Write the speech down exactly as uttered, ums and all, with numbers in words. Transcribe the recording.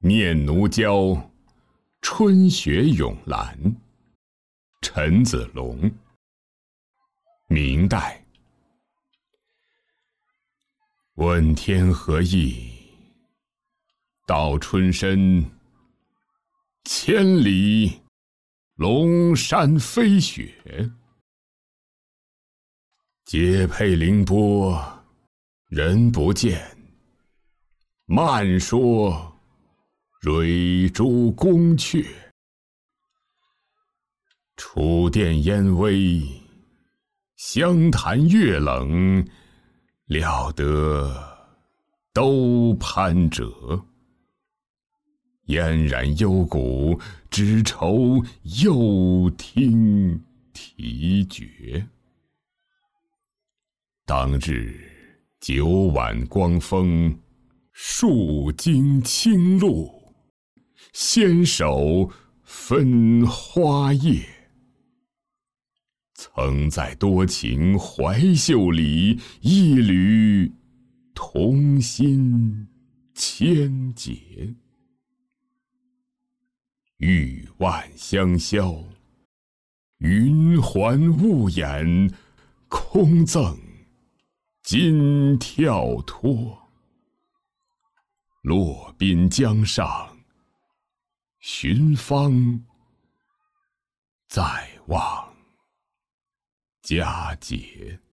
念奴娇，春雪咏兰。陈子龙。明代。问天何意？到春深，千里龙山飞雪。阶佩凌波，人不见。漫说蕊珠宫阙。楚殿烟微，相谈月冷，料得都攀折。嫣然幽谷，只愁又听啼绝。当日九晚光风，数经清露，纤手分花叶。曾在多情怀袖里，一缕同心千结。玉腕香消，云环雾掩，空赠金跳脱。落滨江上，寻芳再望佳节。